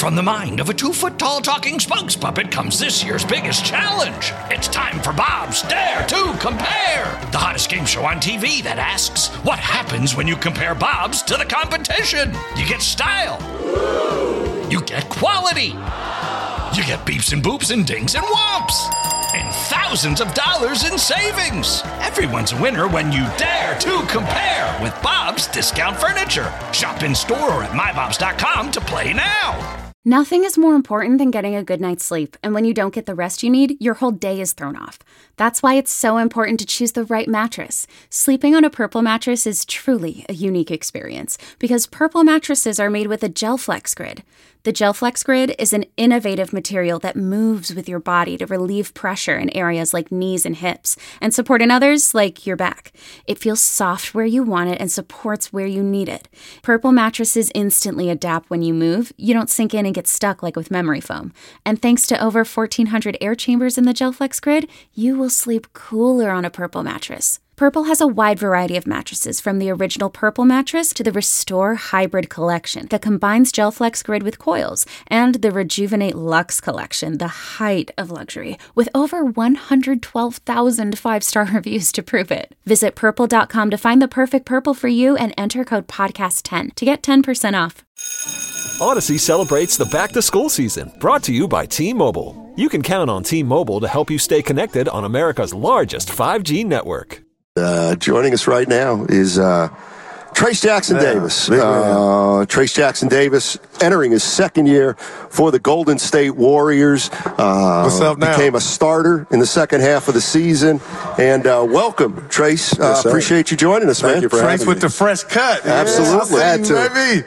from the mind of a 2-foot-tall talking spokes puppet comes this year's biggest challenge. It's time for Bob's Dare to Compare, the hottest game show on TV that asks, what happens when you compare Bobs to the competition? You get style. You get quality. You get beeps and boops and dings and whomps. And thousands of dollars in savings. Everyone's a winner when you dare to compare with Bob's Discount Furniture. Shop in store or at mybobs.com to play now. Nothing is more important than getting a good night's sleep, and when you don't get the rest you need, your whole day is thrown off. That's why it's so important to choose the right mattress. Sleeping on a Purple mattress is truly a unique experience, because Purple mattresses are made with a GelFlex Grid. The GelFlex Grid is an innovative material that moves with your body to relieve pressure in areas like knees and hips, and support in others like your back. It feels soft where you want it and supports where you need it. Purple mattresses instantly adapt when you move. You don't sink in and get stuck like with memory foam. And thanks to over 1,400 air chambers in the GelFlex Grid, you will sleep cooler on a Purple mattress. Purple has a wide variety of mattresses, from the original Purple mattress to the Restore Hybrid collection that combines GelFlex Grid with coils, and the Rejuvenate Luxe collection, the height of luxury, with over 112,000 5-star reviews to prove it. Visit Purple.com to find the perfect Purple for you and enter code PODCAST10 to get 10% off. Odyssey celebrates the back-to-school season, brought to you by T-Mobile. You can count on T-Mobile to help you stay connected on America's largest 5G network. Joining us right now is Trayce Jackson-Davis. Trayce Jackson-Davis entering his second year for the Golden State Warriors. What's up now? Became a starter in the second half of the season. And welcome, Trayce. Yes, appreciate you joining us, man. Thank you for Trayce with the fresh cut. Absolutely. Yeah, Had to.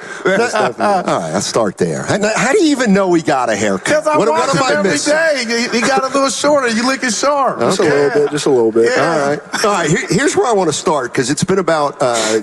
All right, let's start there. How do you even know he got a haircut? Because I watch him every day. He got a little shorter. You looking sharp. Okay. Just a little bit. Yeah. All right. Here's where I want to start, because it's been about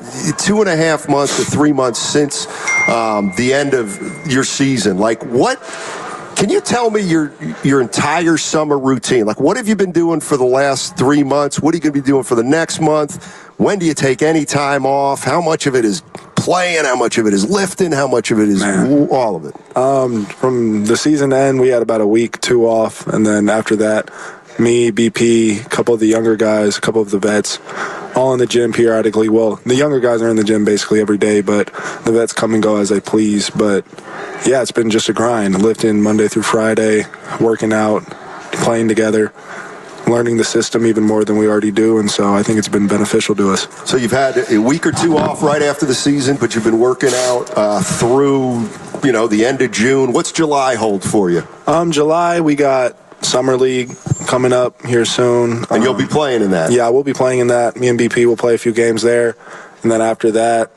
2.5 months to 3 months since the end of your season. Like, what? Can you tell me your entire summer routine? Like, what have you been doing for the last 3 months? What are you going to be doing for the next month? When do you take any time off? How much of it is playing? How much of it is lifting? How much of it is all of it? From the season end, we had about a week, 2 off, and then after that, me, BP, a couple of the younger guys, a couple of the vets, all in the gym periodically. Well, the younger guys are in the gym basically every day, but the vets come and go as they please. But yeah, it's been just a grind, lifting Monday through Friday, working out, playing together, learning the system even more than we already do, and so I think it's been beneficial to us. So you've had a week or 2 off right after the season, but you've been working out through, the end of June. What's July hold for you? July, we got Summer League coming up here soon. And you'll be playing in that? Yeah, we'll be playing in that. Me and BP will play a few games there, and then after that,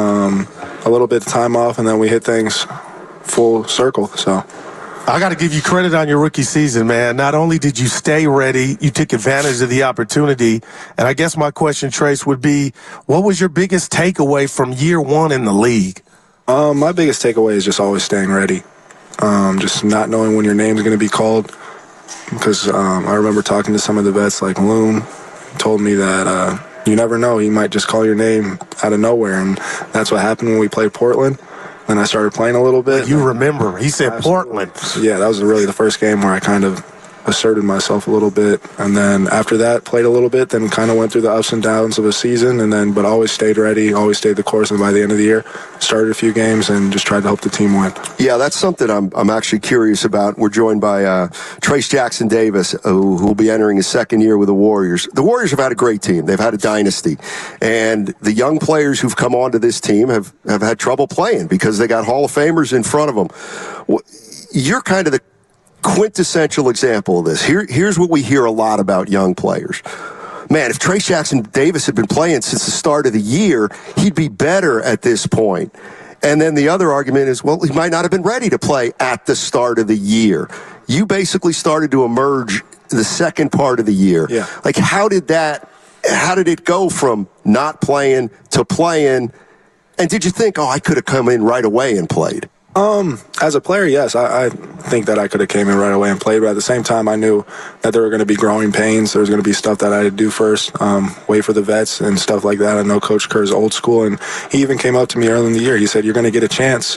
a little bit of time off, and then we hit things full circle, so. I got to give you credit on your rookie season, man. Not only did you stay ready, you took advantage of the opportunity. And I guess my question, Trayce, would be, what was your biggest takeaway from year one in the league? My biggest takeaway is just always staying ready. Just not knowing when your name's going to be called. Because I remember talking to some of the vets, like Loon, told me that you never know. He might just call your name out of nowhere. And that's what happened when we played Portland. Then I started playing a little bit. You remember. He said Portland. Yeah, that was really the first game where I kind of asserted myself a little bit. And then after that, played a little bit, then kind of went through the ups and downs of a season, but always stayed ready, always stayed the course. And by the end of the year, started a few games and just tried to help the team win. Yeah, that's something I'm actually curious about. We're joined by Trayce Jackson-Davis, who will be entering his second year with the Warriors. The Warriors have had a great team. They've had a dynasty. And the young players who've come onto this team have had trouble playing because they got Hall of Famers in front of them. You're kind of the quintessential example of this. Here's what we hear a lot about young players. Man, if Trayce Jackson-Davis had been playing since the start of the year, he'd be better at this point. And then the other argument is, well, he might not have been ready to play at the start of the year. You basically started to emerge the second part of the year. Yeah. Like, how did it go from not playing to playing? And did you think, I could have come in right away and played? As a player, yes, I think that I could have came in right away and played, but at the same time, I knew that there were going to be growing pains. There was going to be stuff that I had to do first, wait for the vets and stuff like that. I know Coach Kerr's old school, and he even came up to me early in the year. He said, you're going to get a chance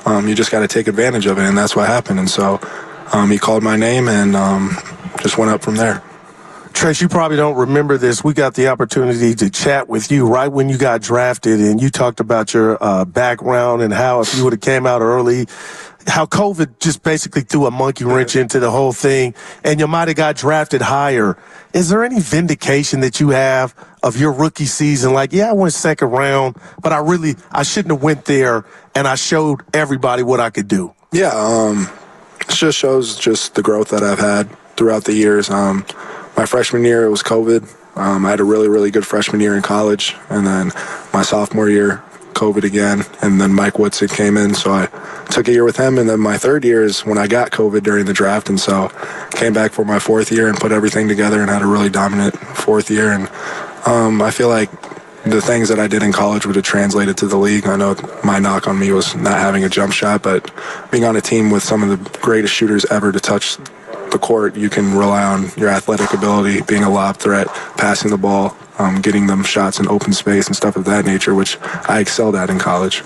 you just got to take advantage of it, and that's what happened. And so he called my name and just went up from there. Trace, you probably don't remember this. We got the opportunity to chat with you right when you got drafted, and you talked about your background and how if you would have came out early, how COVID just basically threw a monkey wrench into the whole thing, and you might have got drafted higher. Is there any vindication that you have of your rookie season? Like, yeah, I went second round, but I shouldn't have went there, and I showed everybody what I could do. Yeah, it just shows just the growth that I've had throughout the years. My freshman year, it was COVID. I had a really, really good freshman year in college, and then my sophomore year, COVID again, and then Mike Woodson came in, so I took a year with him, and then my third year is when I got COVID during the draft, and so came back for my fourth year and put everything together and had a really dominant fourth year. And I feel like the things that I did in college would have translated to the league. I know my knock on me was not having a jump shot, but being on a team with some of the greatest shooters ever to touch the court, you can rely on your athletic ability, being a lob threat, passing the ball, getting them shots in open space and stuff of that nature, which I excelled at in college.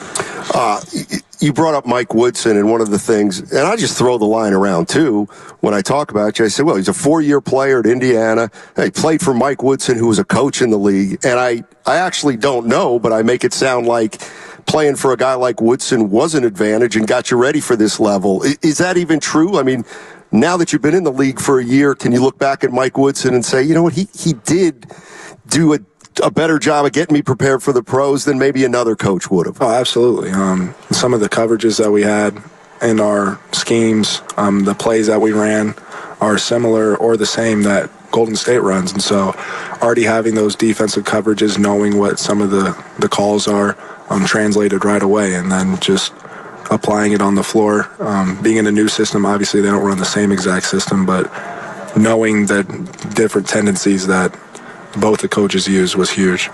You brought up Mike Woodson, and one of the things, and I just throw the line around too, when I talk about you, I said, well, he's a 4-year player at Indiana. He played for Mike Woodson, who was a coach in the league. And I actually don't know, but I make it sound like playing for a guy like Woodson was an advantage and got you ready for this level. Is that even true? I mean, now that you've been in the league for a year, can you look back at Mike Woodson and say, you know what, he did do a better job of getting me prepared for the pros than maybe another coach would have? Oh, absolutely. Some of the coverages that we had in our schemes, the plays that we ran are similar or the same that Golden State runs. And so already having those defensive coverages, knowing what some of the calls are, translated right away, and then just applying it on the floor. Being in a new system, obviously they don't run the same exact system, but knowing the different tendencies that both the coaches use was huge.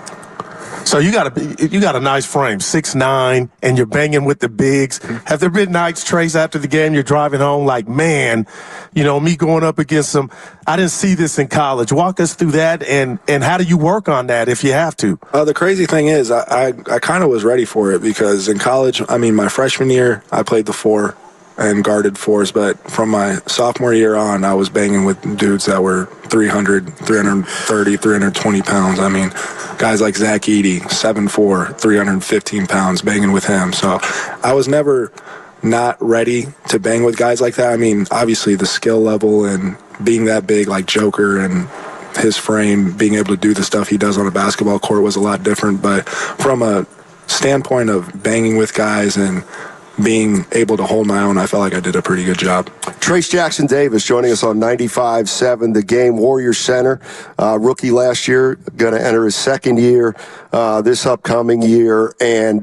So you got a nice frame, 6'9", and you're banging with the bigs. Have there been nights, Trace, after the game you're driving home like, man, you know, me going up against some, I didn't see this in college. Walk us through that, and how do you work on that if you have to? The crazy thing is I kind of was ready for it because in college, I mean, my freshman year, I played the 4 and guarded 4s, but from my sophomore year on, I was banging with dudes that were 300, 330, 320 pounds. I mean, guys like Zach Edey, 7'4", 315 pounds, banging with him. So I was never not ready to bang with guys like that. I mean, obviously the skill level and being that big like Joker and his frame, being able to do the stuff he does on a basketball court was a lot different. But from a standpoint of banging with guys and being able to hold my own, I felt like I did a pretty good job. Trace Jackson Davis joining us on 95.7 The Game. Warriors center, rookie last year, going to enter his second year this upcoming year. And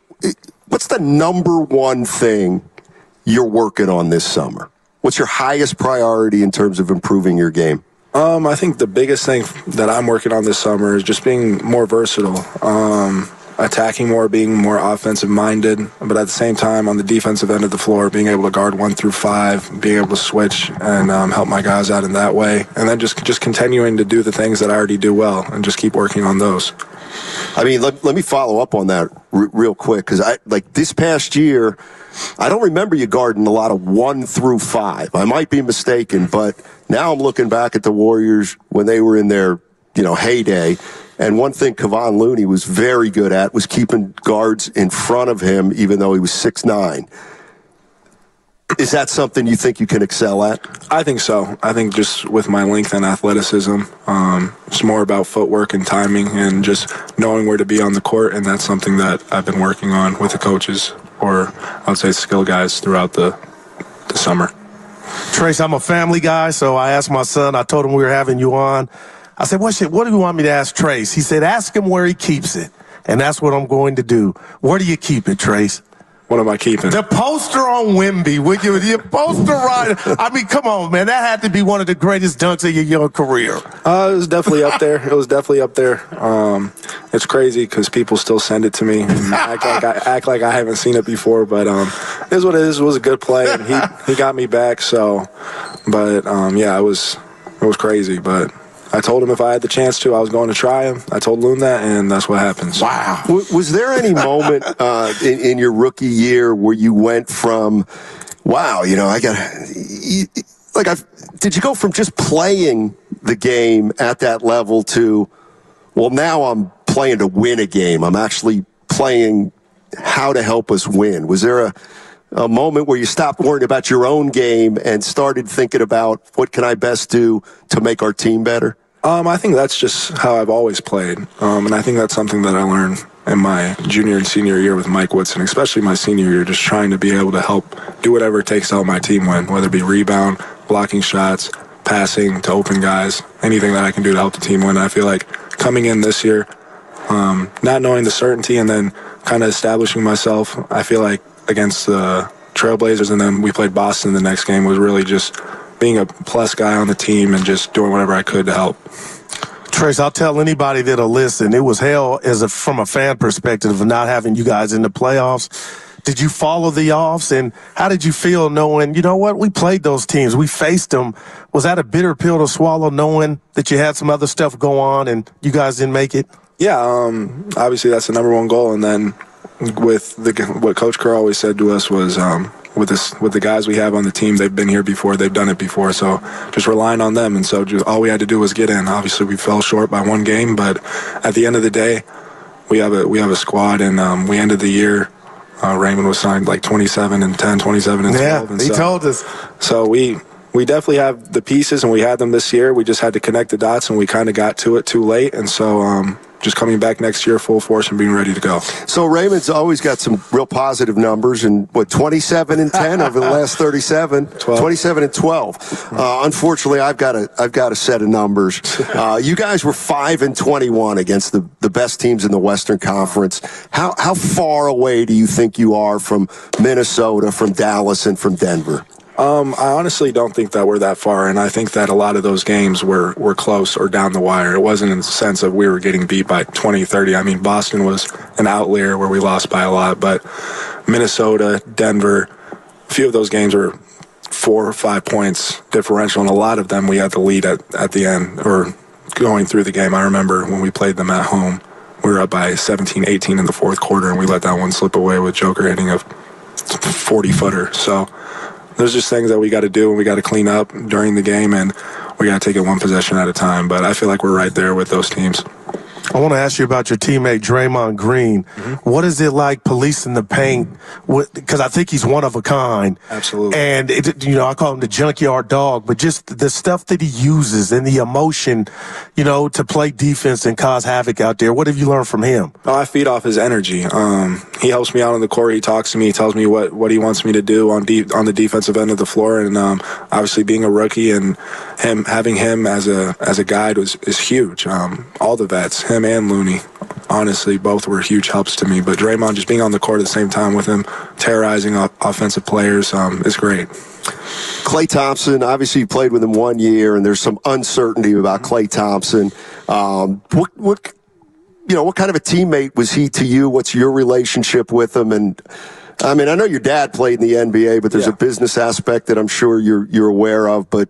what's the number one thing you're working on this summer? What's your highest priority in terms of improving your game? I think the biggest thing that I'm working on this summer is just being more versatile. Attacking more, being more offensive minded, but at the same time on the defensive end of the floor, being able to guard 1 through 5, being able to switch and help my guys out in that way, and then just continuing to do the things that I already do well and just keep working on those. I mean, let me follow up on that real quick, because this past year, I don't remember you guarding a lot of 1 through 5. I might be mistaken, but now I'm looking back at the Warriors when they were in their heyday. And one thing Kevon Looney was very good at was keeping guards in front of him, even though he was 6'9". Is that something you think you can excel at? I think so. I think just with my length and athleticism, it's more about footwork and timing and just knowing where to be on the court, and that's something that I've been working on with the coaches, or I would say skill guys, throughout the summer. Trace, I'm a family guy, so I asked my son, I told him we were having you on. I said, what do you want me to ask Trace? He said, ask him where he keeps it. And that's what I'm going to do. Where do you keep it, Trace? What am I keeping? The poster on Wemby. Your poster right. I mean, come on, man. That had to be one of the greatest dunks of your young career. It was definitely up there. It's crazy because people still send it to me and act like I haven't seen it before. But it is what it is. It was a good play, and he got me back. So, but yeah, it was crazy. But I told him if I had the chance to, I was going to try him. I told Loon that, and that's what happened. So. Wow. Was there any moment in your rookie year where you went from, wow, you know, did you go from just playing the game at that level to, well, now I'm playing to win a game. I'm actually playing how to help us win. Was there a moment where you stopped worrying about your own game and started thinking about what can I best do to make our team better? I think that's just how I've always played. And I think that's something that I learned in my junior and senior year with Mike Woodson, especially my senior year, just trying to be able to help do whatever it takes to help my team win, whether it be rebound, blocking shots, passing to open guys, anything that I can do to help the team win. I feel like coming in this year, not knowing the certainty and then kind of establishing myself, I feel like against the Trailblazers and then we played Boston the next game was really just being a plus guy on the team and just doing whatever I could to help. Trace, I'll tell anybody that'll listen, it was hell from a fan perspective of not having you guys in the playoffs. Did you follow the offs, and how did you feel knowing, you know what, we played those teams, we faced them? Was that a bitter pill to swallow knowing that you had some other stuff go on and you guys didn't make it? Yeah, obviously that's the number one goal, and then with what Coach Kerr always said to us was with the guys we have on the team, they've been here before, they've done it before, so just relying on them. And so just all we had to do was get in. Obviously, we fell short by one game, but at the end of the day, we have a squad, and we ended the year. Raymond was signed like 27 and 10, 27 and 12. Yeah, and he told us. So we definitely have the pieces, and we had them this year. We just had to connect the dots, and we kind of got to it too late. And so just coming back next year full force and being ready to go. So Raymond's always got some real positive numbers, and 27 and 10 over the last 37, 27 and 12. Unfortunately, I've got a set of numbers. You guys were 5 and 21 against the best teams in the Western Conference. How far away do you think you are from Minnesota, from Dallas, and from Denver? I honestly don't think that we're that far, and I think that a lot of those games were close or down the wire. It wasn't in the sense of we were getting beat by 20, 30. I mean, Boston was an outlier where we lost by a lot, but Minnesota, Denver, a few of those games were 4 or 5 points differential, and a lot of them we had the lead at the end or going through the game. I remember when we played them at home, we were up by 17, 18 in the fourth quarter, and we let that one slip away with Joker hitting a 40-footer. So there's just things that we got to do and we got to clean up during the game, and we got to take it one possession at a time. But I feel like we're right there with those teams. I want to ask you about your teammate, Draymond Green. Mm-hmm. What is it like policing the paint? Because I think he's one of a kind. Absolutely. And, I call him the junkyard dog, but just the stuff that he uses and the emotion, to play defense and cause havoc out there. What have you learned from him? Oh, I feed off his energy. He helps me out on the court. He talks to me. He tells me what he wants me to do on the defensive end of the floor. And obviously being a rookie and having him as a guide is huge. All the vets, him and Looney, honestly, both were huge helps to me. But Draymond, just being on the court at the same time with him, terrorizing offensive players, is great. Klay Thompson, obviously you played with him 1 year, and there's some uncertainty about Klay Thompson. What kind of a teammate was he to you? What's your relationship with him? And I mean, I know your dad played in the NBA, but there's a business aspect that I'm sure you're aware of. But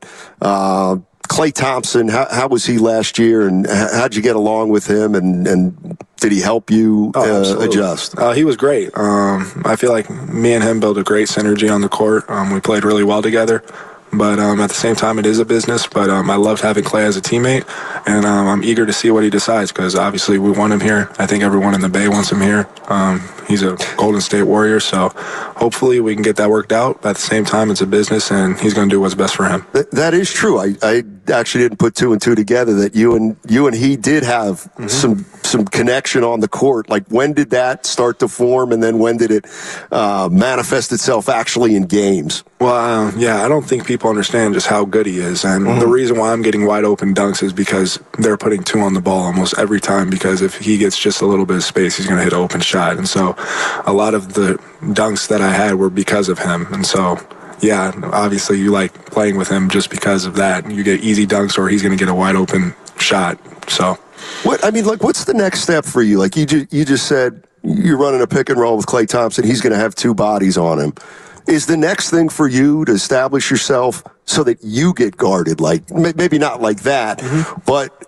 Klay Thompson, how was he last year, and how'd you get along with him, and did he help you adjust? He was great. I feel like me and him built a great synergy on the court. We played really well together. But at the same time, it is a business. But I loved having Klay as a teammate, and I'm eager to see what he decides because obviously we want him here. I think everyone in the Bay wants him here. He's a Golden State Warrior, so hopefully we can get that worked out. But at the same time, it's a business, and he's going to do what's best for him. That is true. I actually didn't put 2 and 2 together that you and he did have some connection on the court. Like, when did that start to form, and then when did it manifest itself actually in games? Well, I don't think people understand just how good he is. And the reason why I'm getting wide open dunks is because they're putting 2 on the ball almost every time, because if he gets just a little bit of space, he's going to hit an open shot. And so a lot of the dunks that I had were because of him. And so, obviously you like playing with him just because of that. You get easy dunks or he's going to get a wide open shot. So what's the next step for you? Like you just said, you're running a pick and roll with Klay Thompson. He's going to have 2 bodies on him. Is the next thing for you to establish yourself so that you get guarded, like maybe not like that, but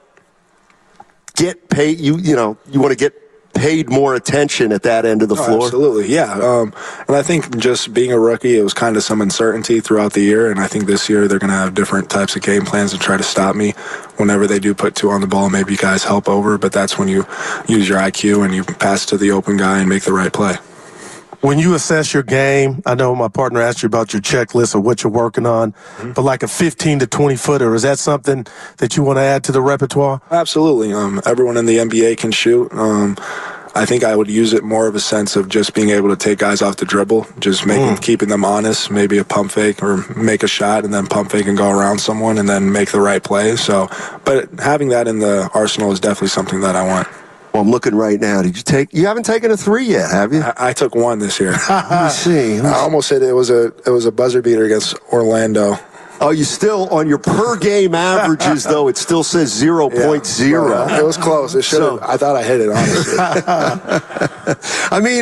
get paid. You want to get paid more attention at that end of the floor. Absolutely, yeah. And I think just being a rookie, it was kind of some uncertainty throughout the year, and I think this year they're going to have different types of game plans to try to stop me. Whenever they do put two on the ball, maybe you guys help over, but that's when you use your IQ and you pass to the open guy and make the right play. When you assess your game, I know my partner asked you about your checklist of what you're working on, but like a 15 to 20 footer, is that something that you want to add to the repertoire? Absolutely. Everyone in the NBA can shoot. I think I would use it more of a sense of just being able to take guys off the dribble, just keeping them honest, maybe a pump fake or make a shot and then pump fake and go around someone and then make the right play. So, but having that in the arsenal is definitely something that I want. Well, I'm looking right now. You haven't taken a three yet, have you? I took one this year. Let me see. I almost hit it. It was a buzzer beater against Orlando. Oh, you still, on your per-game averages, though, it still says 0.0. It was close. It should have. I thought I hit it, honestly. I mean,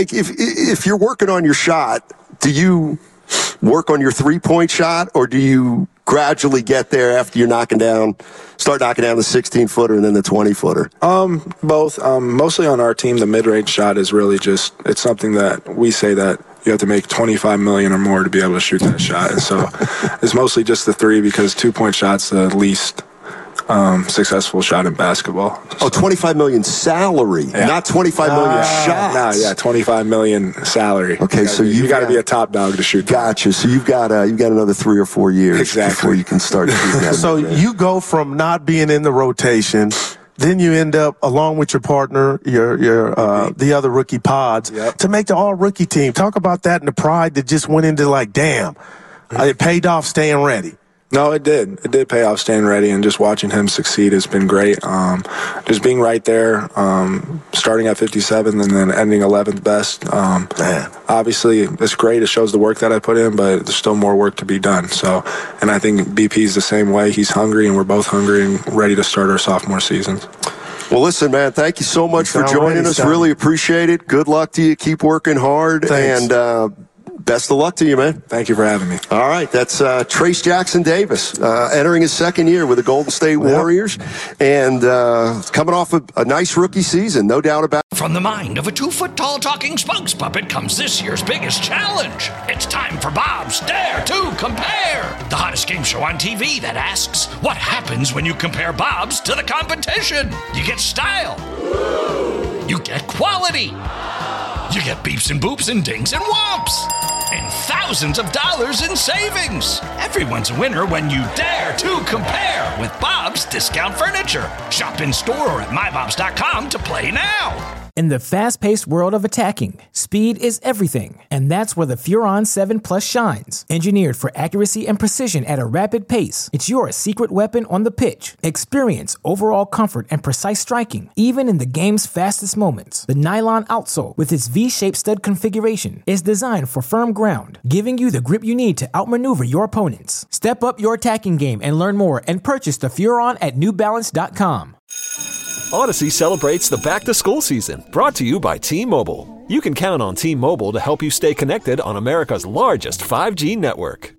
if you're working on your shot, do you work on your three-point shot, or do you gradually get there after you're start knocking down the 16-footer and then the 20-footer? Both. Mostly on our team, the mid-range shot is really just, it's something that we say that you have to make $25 million or more to be able to shoot that shot. And so it's mostly just the three because two-point shot's the least successful shot in basketball. So. Oh, $25 million salary, not $25 million shots. No, 25 million salary. Okay, so you got to be a top dog to shoot. Gotcha. So you've got another 3 or 4 years before you can start shooting that. So you go from not being in the rotation. Then you end up, along with your partner, the other rookie pods, to make the all-rookie team. Talk about that and the pride that just went into damn, it paid off staying ready. No, it did. It did pay off staying ready, and just watching him succeed has been great. Just being right there, starting at 57 and then ending 11th best. Obviously, it's great. It shows the work that I put in, but there's still more work to be done. So, and I think BP's the same way. He's hungry, and we're both hungry and ready to start our sophomore seasons. Well, listen, man, thank you so much for joining us. Really appreciate it. Good luck to you. Keep working hard. Thanks. And best of luck to you, man. Thank you for having me. All right, that's Trayce Jackson-Davis entering his second year with the Golden State Warriors, and coming off a nice rookie season, no doubt about it. From the mind of a 2-foot-tall talking spokes puppet comes this year's biggest challenge. It's time for Bob's Dare to Compare, the hottest game show on TV that asks, what happens when you compare Bob's to the competition? You get style. You get quality. You get beeps and boops and dings and whomps. And thousands of dollars in savings. Everyone's a winner when you dare to compare with Bob's Discount Furniture. Shop in store or at mybobs.com to play now. In the fast-paced world of attacking, speed is everything, and that's where the Furon 7 Plus shines. Engineered for accuracy and precision at a rapid pace, it's your secret weapon on the pitch. Experience overall comfort and precise striking, even in the game's fastest moments. The nylon outsole, with its V-shaped stud configuration, is designed for firm ground, giving you the grip you need to outmaneuver your opponents. Step up your attacking game and learn more and purchase the Furon at newbalance.com. Odyssey celebrates the back-to-school season, brought to you by T-Mobile. You can count on T-Mobile to help you stay connected on America's largest 5G network.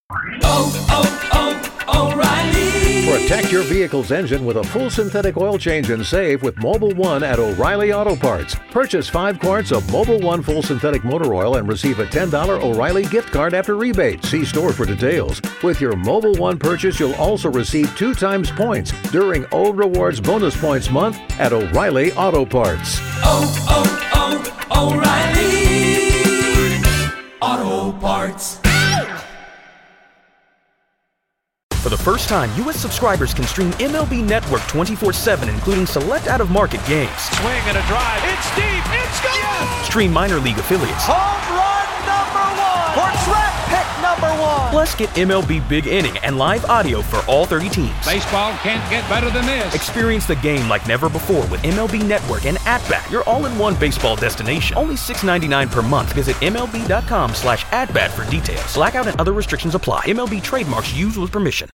O'Reilly! Protect your vehicle's engine with a full synthetic oil change and save with Mobil 1 at O'Reilly Auto Parts. Purchase 5 quarts of Mobil 1 full synthetic motor oil and receive a $10 O'Reilly gift card after rebate. See store for details. With your Mobil 1 purchase, you'll also receive 2 times points during O Rewards Bonus Points Month at O'Reilly Auto Parts. O'Reilly Auto Parts. For the first time, U.S. subscribers can stream MLB Network 24/7, including select out-of-market games. Swing and a drive. It's deep. It's gone. Yes! Stream minor league affiliates. Home run #1. Or draft pick #1. Plus, get MLB Big Inning and live audio for all 30 teams. Baseball can't get better than this. Experience the game like never before with MLB Network and At-Bat, your all-in-one baseball destination. Only $6.99 per month. Visit MLB.com/AtBat for details. Blackout and other restrictions apply. MLB trademarks used with permission.